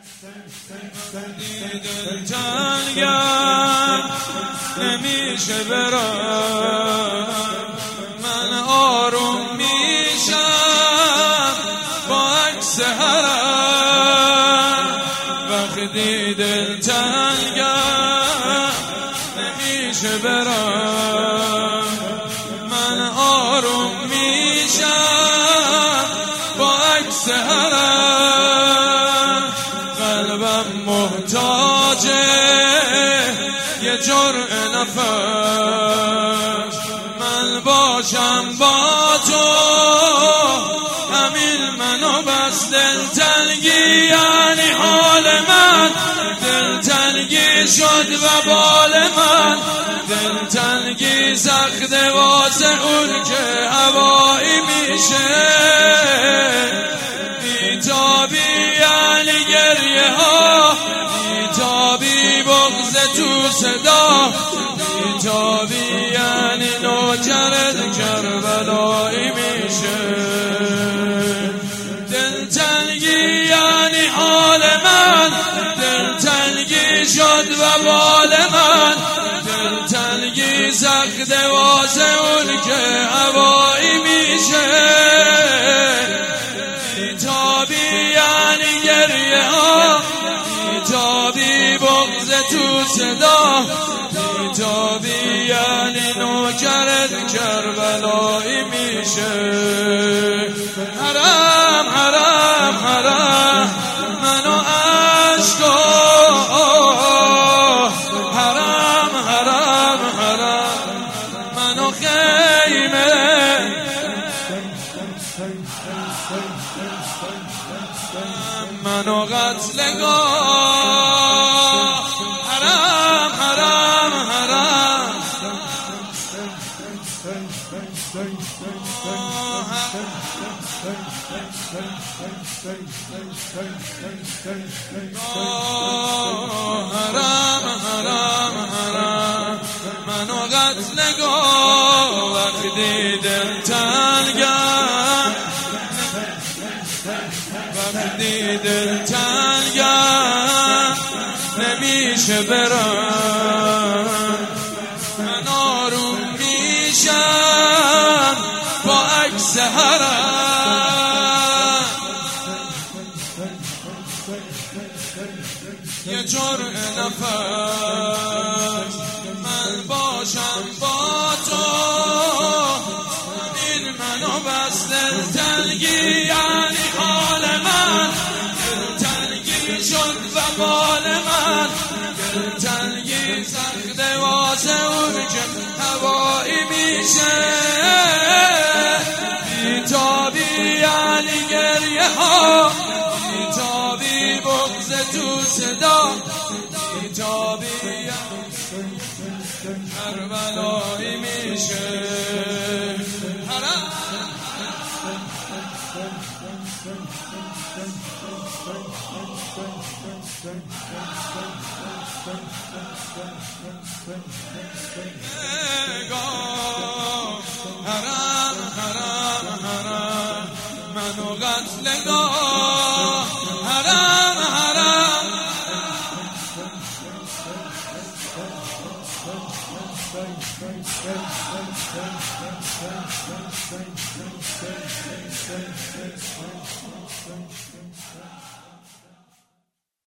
دل تنگم نمیشه برم، من آروم میشم با عکس حرم. وقتی دل تنگم نمیشه برم، من آروم میشم با عکس حرم. قلبم محتاجه یه جرعه نفس، من باشم با تو همین منو بس. دلتنگی یعنی حال من، دلتنگی شد و بال من. دلتنگی سخته واسه اون که هوایی میشه، بیتابی یعنی گریه ها، بیتابی بغض تو صدا، بیتابی یعنی نوکرت کربلایی میشه. دلتنگی یعنی حال من، دلتنگی شد و بال من. دلتنگی سخته واسه اون که هوایی میشه، بیتابی یعنی گریه ها، بیتابی بغض تو صدا، بیتابی یعنی نوکرت کربلایی میشه. حرم حرم حرم منو عشقا، حرم حرم حرم منو خیمه، منو قتلگاه. حرم حرم حرم حرم حرم حرم منو قتلگاه. وقتی دل تنگم، وقتی دل تنگم نمیشه برم، من آروم میشم با عکس حرم. یه جرعه نفس، من باشم با تو این منو بس. دلتنگی یعنی حال من، دلتنگی شد و بال من. دلتنگی سخته واسه اون که هوایی میشه، بیتابی یعنی گریه ها، بیتابی بغض تو صدا، بیتابی یعنی کربلایی میشه. حرم حرم حرم منو قتلگاه.